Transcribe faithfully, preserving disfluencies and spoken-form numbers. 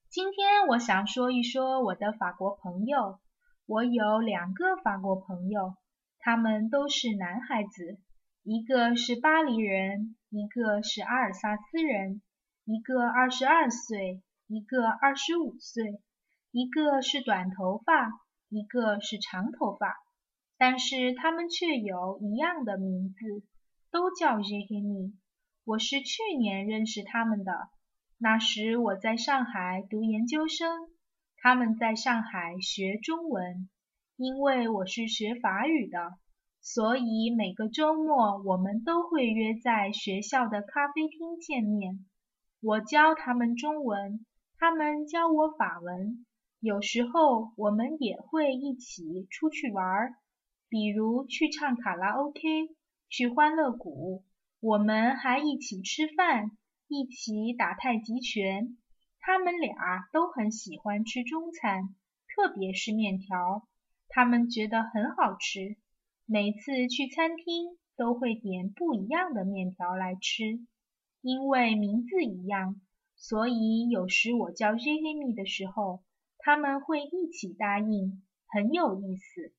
今天我想说一说我的法国朋友。我有两个法国朋友，他们都是男孩子，一个是巴黎人，一个是阿尔萨斯人，一个二十二岁，一个二十五岁，一个是短头发，一个是长头发，但是他们却有一样的名字，都叫 Jérémie。我是去年认识他们的。那时我在上海读研究生，他们在上海学中文。因为我是学法语的，所以每个周末我们都会约在学校的咖啡厅见面。我教他们中文，他们教我法文。有时候我们也会一起出去玩，比如去唱卡拉 OK， 去欢乐谷。我们还一起吃饭，一起打太极拳。他们俩都很喜欢吃中餐，特别是面条，他们觉得很好吃。每次去餐厅都会点不一样的面条来吃。因为名字一样，所以有时我叫 Jérémie 的时候，他们会一起答应，很有意思。